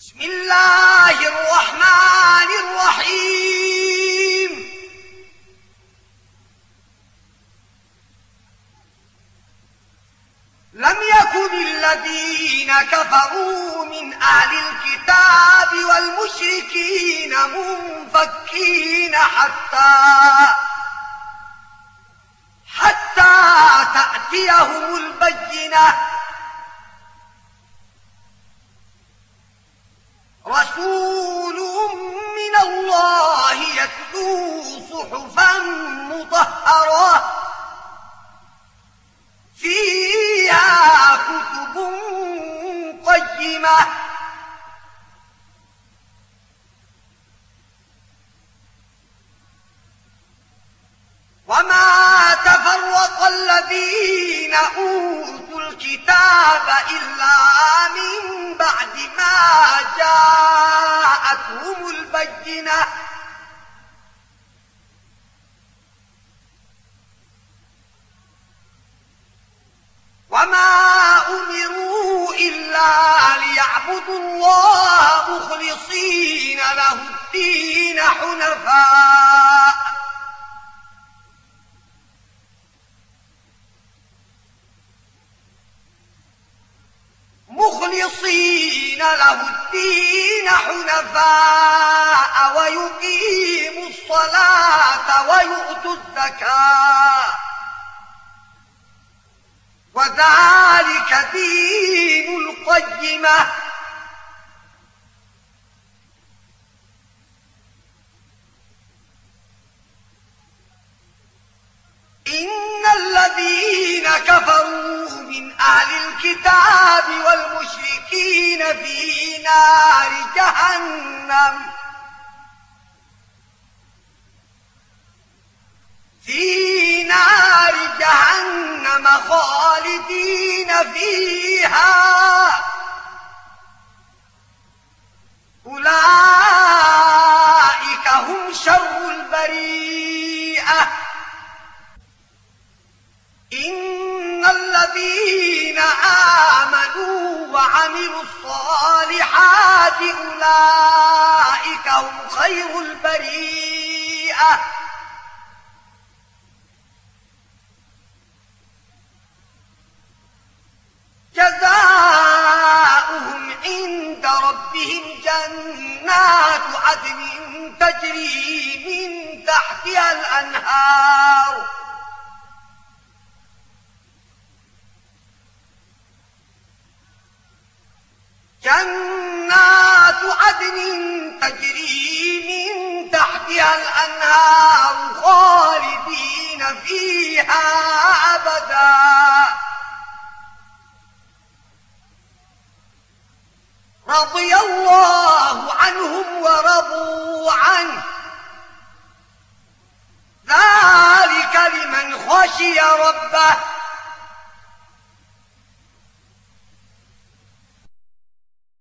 بسم الله الرحمن الرحيم. لم يكن الذين كفروا من أهل الكتاب والمشركين منفكين حتى تأتيهم البينة. رسول من الله يتلو صحفا مطهرة فيها كتب قيمة. وما تفرق الذين أوتوا الكتاب إلا من بعد ما جاءتهم البينة. وما أمروا إلا ليعبدوا الله مخلصين له الدين حنفاء ويقيموا الصلاة ويؤتوا الزكاة وذلك دين القيمة. إن الذين كفروا من أهل الكتاب والمشركين في نار جهنم خالدين فيها. أولئك هم شر البريئة. إن الذين آمنوا وعملوا الصالحات أولئك هم خير البريئة. جزاؤهم عند ربهم جنات عدن تجري من تحتها الأنهار خالدين فيها أبدا. رضي الله عنهم ورضوا عنه. ذلك لمن خشي ربه.